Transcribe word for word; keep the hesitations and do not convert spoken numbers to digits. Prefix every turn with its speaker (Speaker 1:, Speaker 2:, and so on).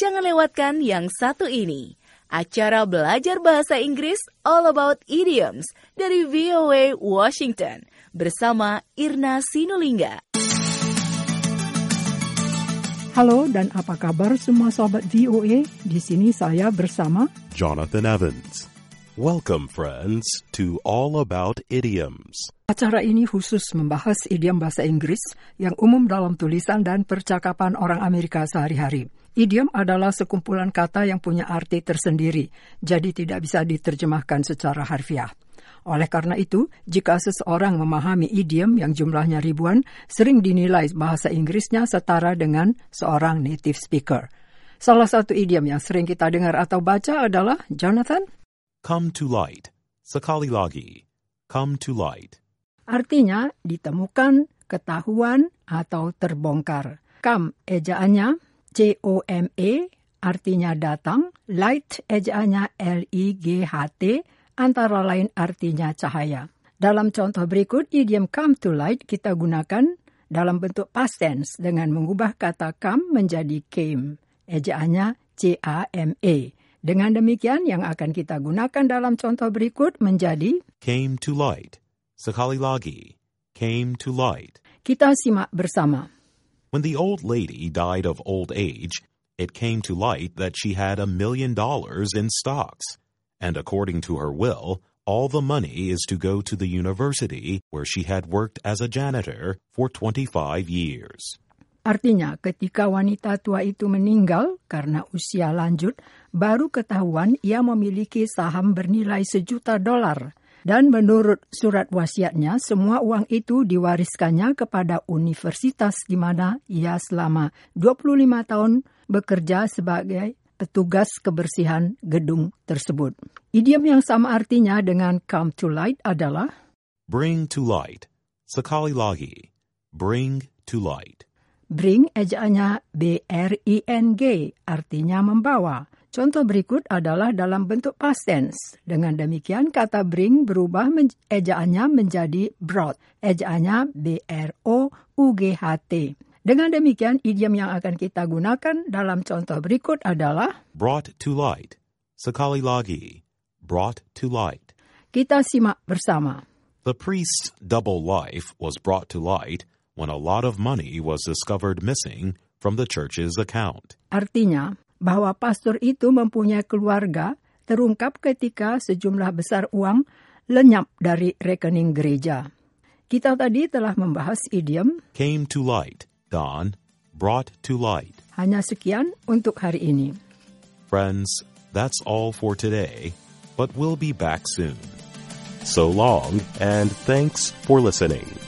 Speaker 1: jangan lewatkan yang satu ini. Acara belajar bahasa Inggris All About Idioms dari V O A Washington bersama Irna Sinulinga.
Speaker 2: Halo dan apa kabar semua sobat V O A? Di sini saya bersama
Speaker 3: Jonathan Evans. Welcome friends to All About Idioms.
Speaker 2: Acara ini khusus membahas idiom bahasa Inggris yang umum dalam tulisan dan percakapan orang Amerika sehari-hari. Idiom adalah sekumpulan kata yang punya arti tersendiri, jadi tidak bisa diterjemahkan secara harfiah. Oleh karena itu, jika seseorang memahami idiom yang jumlahnya ribuan, sering dinilai bahasa Inggrisnya setara dengan seorang native speaker. Salah satu idiom yang sering kita dengar atau baca adalah, Jonathan?
Speaker 3: Come to light. Sekali lagi. Come to light.
Speaker 2: Artinya ditemukan, ketahuan, atau terbongkar. Come ejaannya C O M E, artinya datang. Light ejaannya L I G H T, antara lain artinya cahaya. Dalam contoh berikut, idiom come to light kita gunakan dalam bentuk past tense dengan mengubah kata come menjadi came. Ejaannya C A M E. Dengan demikian, yang akan kita gunakan dalam contoh berikut menjadi
Speaker 3: came to light. Sekali lagi. Came to light.
Speaker 2: Kita simak bersama.
Speaker 3: When the old lady died of old age, it came to light that she had a million dollars in stocks. And according to her will, all the money is to go to the university where she had worked as a janitor for twenty-five years.
Speaker 2: Artinya, ketika wanita tua itu meninggal karena usia lanjut, baru ketahuan ia memiliki saham bernilai sejuta dolar. Dan menurut surat wasiatnya, semua uang itu diwariskannya kepada universitas di mana ia selama dua puluh lima tahun bekerja sebagai petugas kebersihan gedung tersebut. Idiom yang sama artinya dengan come to light adalah
Speaker 3: bring to light. Sekali lagi. Bring to light.
Speaker 2: Bring ejaannya B R I N G, artinya membawa. Contoh berikut adalah dalam bentuk past tense. Dengan demikian, kata bring berubah men- ejaannya menjadi brought. Ejaannya B R O U G H T. Dengan demikian, idiom yang akan kita gunakan dalam contoh berikut adalah
Speaker 3: brought to light. Sekali lagi. Brought to light.
Speaker 2: Kita simak bersama.
Speaker 3: The priest's double life was brought to light when a lot of money was discovered missing from the church's account.
Speaker 2: Artinya, bahwa pastor itu mempunyai keluarga terungkap ketika sejumlah besar uang lenyap dari rekening gereja. Kita tadi telah membahas idiom
Speaker 3: came to light, Don, brought to light.
Speaker 2: Hanya sekian untuk hari ini.
Speaker 3: Friends, that's all for today, but we'll be back soon. So long, and thanks for listening.